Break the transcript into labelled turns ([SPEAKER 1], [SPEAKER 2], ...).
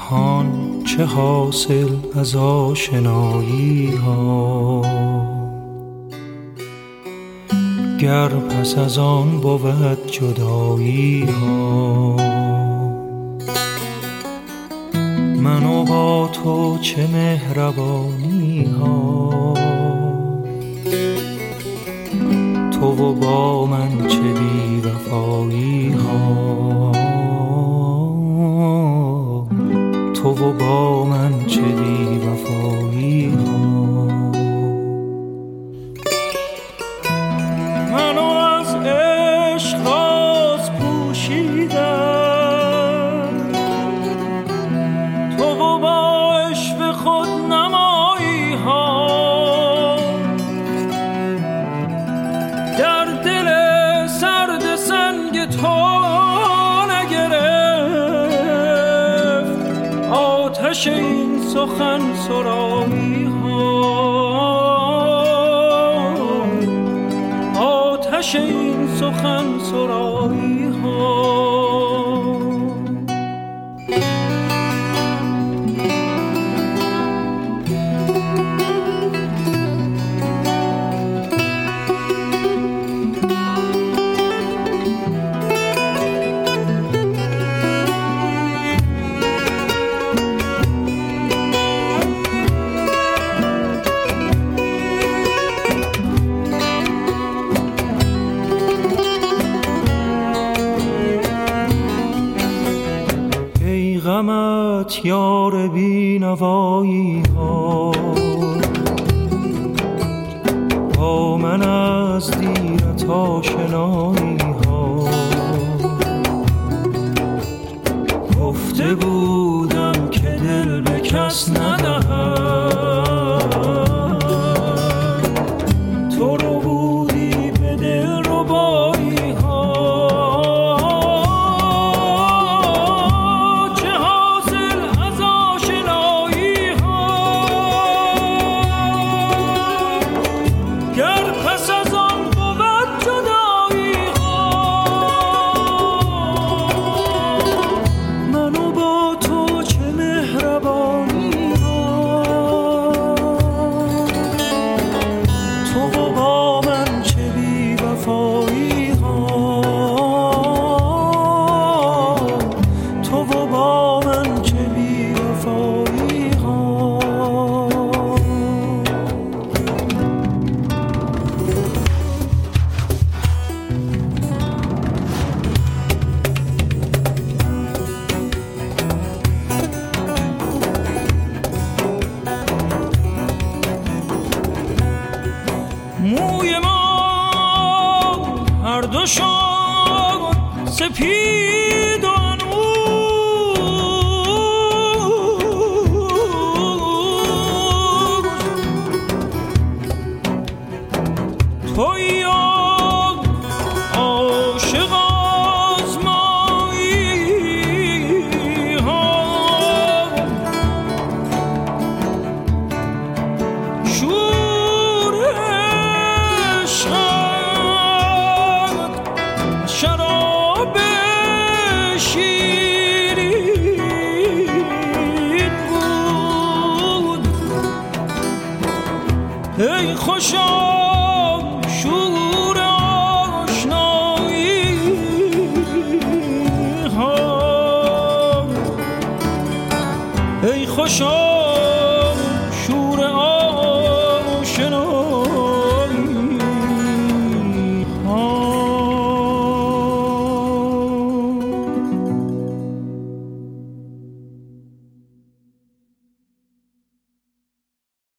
[SPEAKER 1] نهان چه حاصل از آشنایی ها، گر پس از آن بود جدایی ها. من و با تو چه مهربانی ها، تو و با من چه بی وفایی ها، تو و با من چه بی وفایی ها. منو از عشق راز پوشیدم، تو و با عشق خود نمایی ها. در دل سرد سنگ تو نگرفت آتش این سخن سرایی ها، آتش این سخن سرایی ها. غمت یار بی نوایی ها، با من از دیرت آشنایی ها. گفته بودم که دل به کس ندهم، تو رو بودی به دل ربایی ها. موی ما هر دو شد سپید و انوز، تویی و عاشق آزمایی ها. شراب شیرین بود ای خوشا شور آشنایی ها، ای خوشا